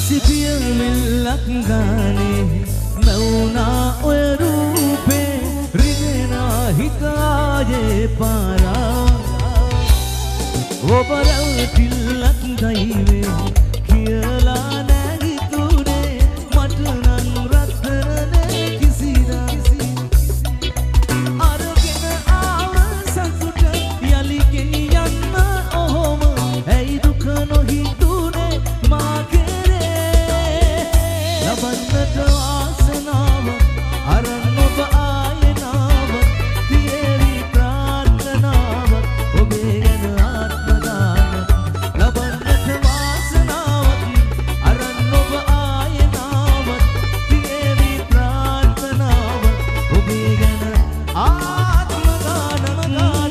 සිපිය විල්ලක් ගානේ මවුනා ඔය රූපේ රිදෙනා හිතායේ පාරා ඔබරල් පිල්ලක් ගයිවේ කියලා නැගිතුනේ මට නම් රත්තරනේ කිසිදා අරගෙන ආව සතුට යලි ගෙනියන්න ඔහොම ඇයි දුක නොහිතුනේ මා ලබන්නට ආසනාව අරන් ඔබ ආයනාව තියේවි ප්‍රාර්ථනාව ඔබේ ගැන ආත්මදාන ලබන්නට වාසනාව අරන් ඔබ ආයනාව තියේවි ප්‍රාර්ථනාව ඔබේ ගැන ආත්මදාන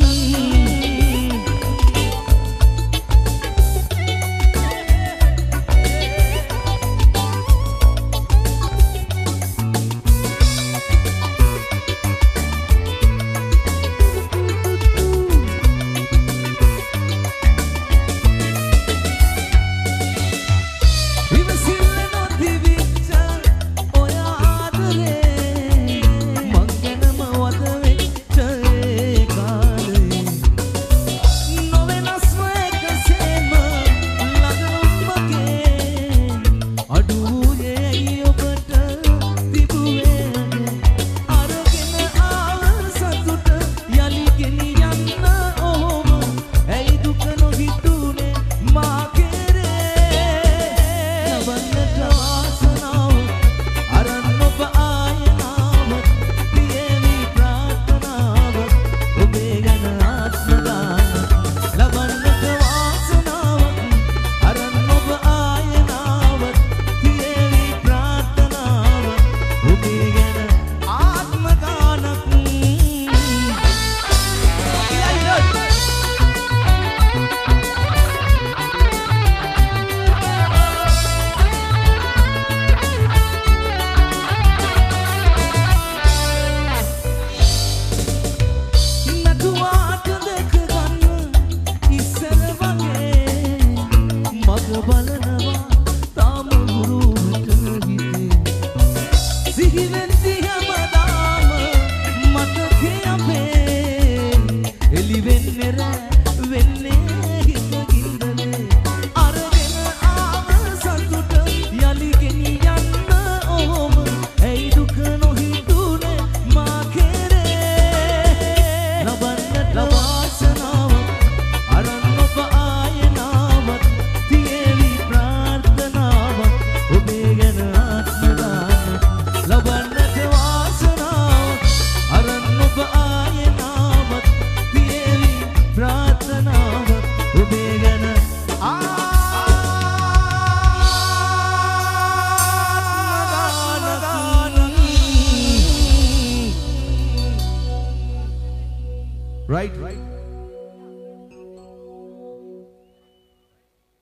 Right.